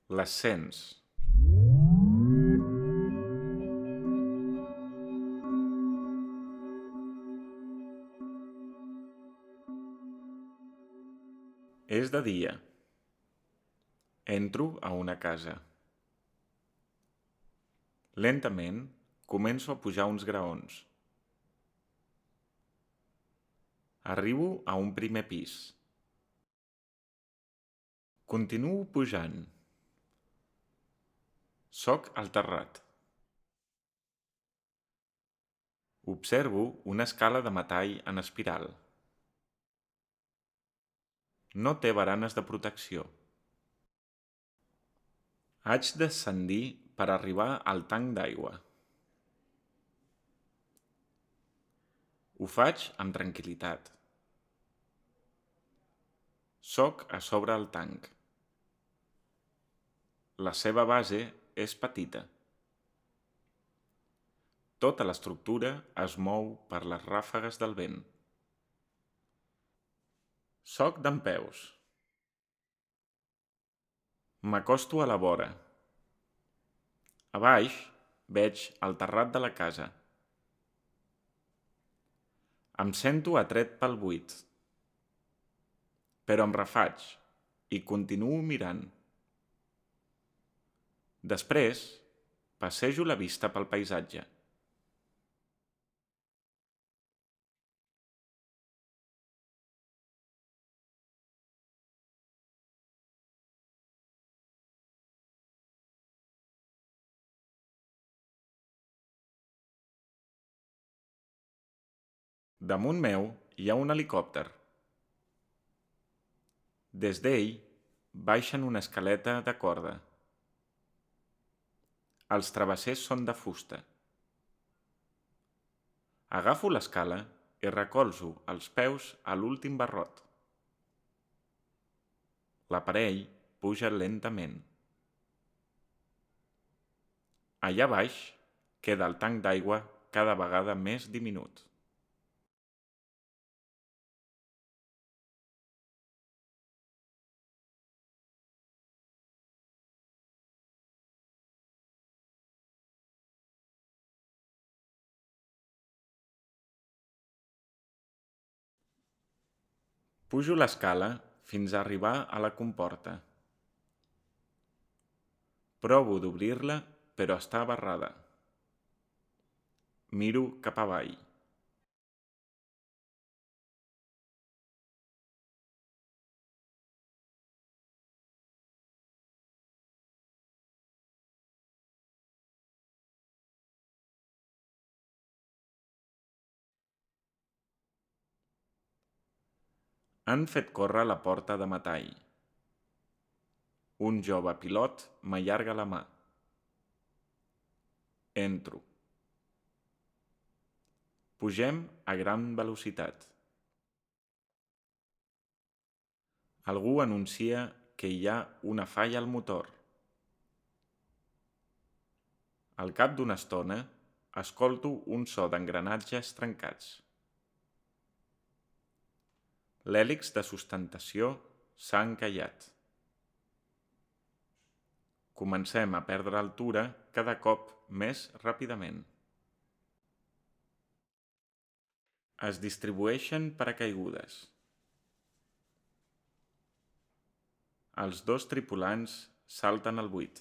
Les sents. És de dia. Entro a una casa. Lentament començo a pujar uns graons. Arribo a un primer pis. Continuo pujant. Soc al terrat. Observo una escala de metall en espiral. No té baranes de protecció. Haig d'ascendir per arribar al tanc d'aigua. Ho faig amb tranquil·litat. Soc a sobre el tanc. La seva base és petita. Tota l'estructura es mou per les ràfegues del vent. Soc dempeus. M'acosto a la vora. A baix veig el terrat de la casa. Em sento atret pel buit, però em refaig i continuo mirant. Després, passejo la vista pel paisatge. Damunt meu hi ha un helicòpter. Des d'ell baixen una escaleta de corda. Els travessers són de fusta. Agafo l'escala i recolzo els peus a l'últim barrot. L'aparell puja lentament. Allà baix queda el tanc d'aigua cada vegada més diminut. Pujo l'escala fins a arribar a la comporta. Provo d'obrir-la, però està barrada. Miro cap avall. Han fet córrer la porta de metall. Un jove pilot m'allarga la mà. Entro. Pugem a gran velocitat. Algú anuncia que hi ha una falla al motor. Al cap d'una estona, escolto un so d'engranatges trencats. L'hèlix de sustentació s'ha encallat. Comencem a perdre altura cada cop més ràpidament. Es distribueixen paracaigudes. Els dos tripulants salten al buit.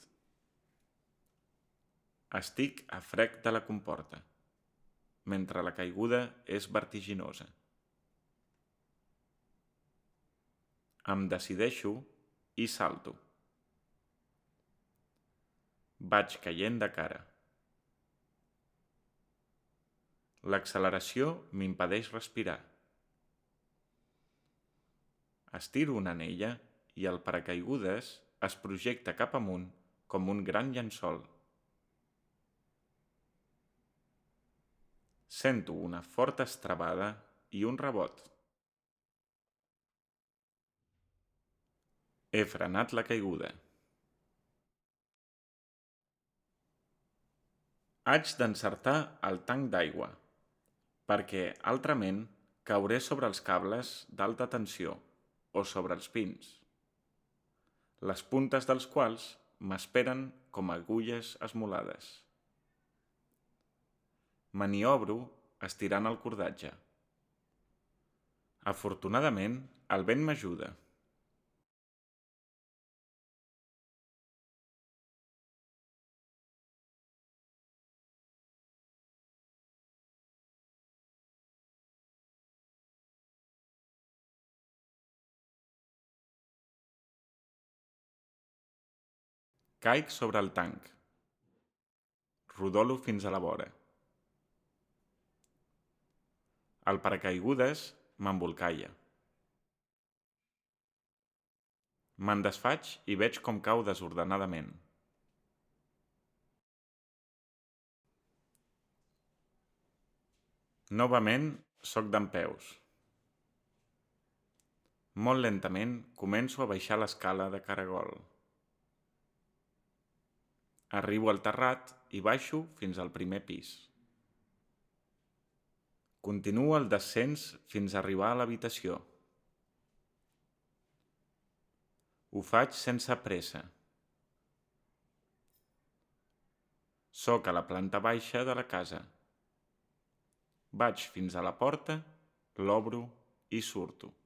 Estic a frec de la comporta, mentre la caiguda és vertiginosa. Em decideixo i salto. Vaig caient de cara. L'acceleració m'impedeix respirar. Estiro una anella i el paracaigudes es projecta cap amunt com un gran llençol. Sento una forta estrebada i un rebot. He frenat la caiguda. Haig d'encertar el tanc d'aigua, perquè altrament cauré sobre els cables d'alta tensió o sobre els pins, les puntes dels quals m'esperen com agulles esmolades. Maniobro estirant el cordatge. Afortunadament, el vent m'ajuda. Caic sobre el tanc. Rodolo fins a la vora. El paracaigudes m'embolcalla. Me'n desfaig i veig com cau desordenadament. Novament, soc dempeus. Molt lentament començo a baixar l'escala de caragol. Arribo al terrat i baixo fins al primer pis. Continuo el descens fins a arribar a l'habitació. Ho faig sense pressa. Soc a la planta baixa de la casa. Vaig fins a la porta, l'obro i surto.